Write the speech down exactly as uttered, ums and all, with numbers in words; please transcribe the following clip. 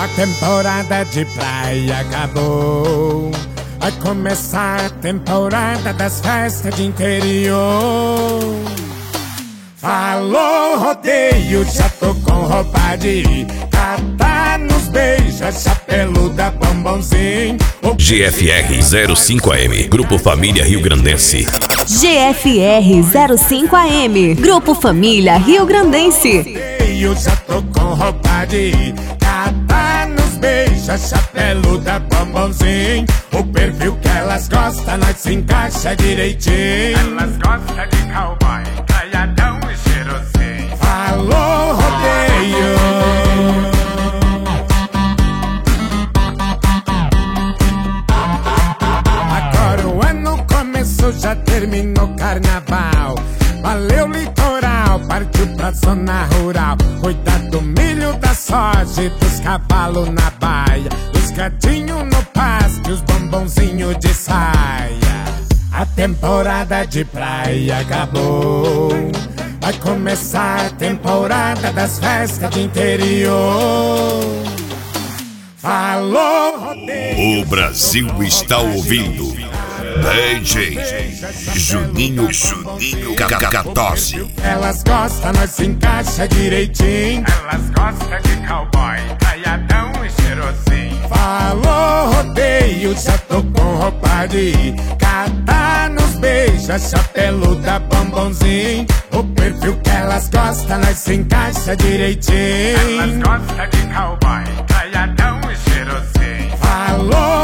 A temporada de praia acabou. Vai começar a temporada das festas de interior. Falou rodeio, já tô com roupa de ir. Catar nos beijos, chapeluda, bombonzinho. G F R zero cinco A M, Grupo Família Rio Grandense. G F R zero cinco A M, Grupo Família Rio Grandense. Eu já tô com roupa de ir. Catar nos beijos, chapeluda, bombonzinho. O perfil que elas gostam, nós se encaixa direitinho. Elas gostam de cowboy, caiadão e cheirosinho. Falou rodeio. Agora o ano começou, já terminou carnaval. Valeu litoral, partiu pra zona rural. Cuidar do milho, da soja e dos cavalos na baia. Os gatinhos no pasto e os bombonzinhos de saia. A temporada de praia acabou. Vai começar a temporada das festas de interior. Falou rodeio. O Brasil está ouvindo D J Juninho Juninho Cacatosse. Elas gostam, nós se encaixa direitinho. Elas gostam de cowboy, caiadão e cheirosinho. Falou rodeio, já tô com roupa de ir. Catar nos beijos, chapeluda, bombonzinho. O perfil que elas gostam, nós se encaixa direitinho. Elas gostam de cowboy, caiadão e cheirosinho. Falou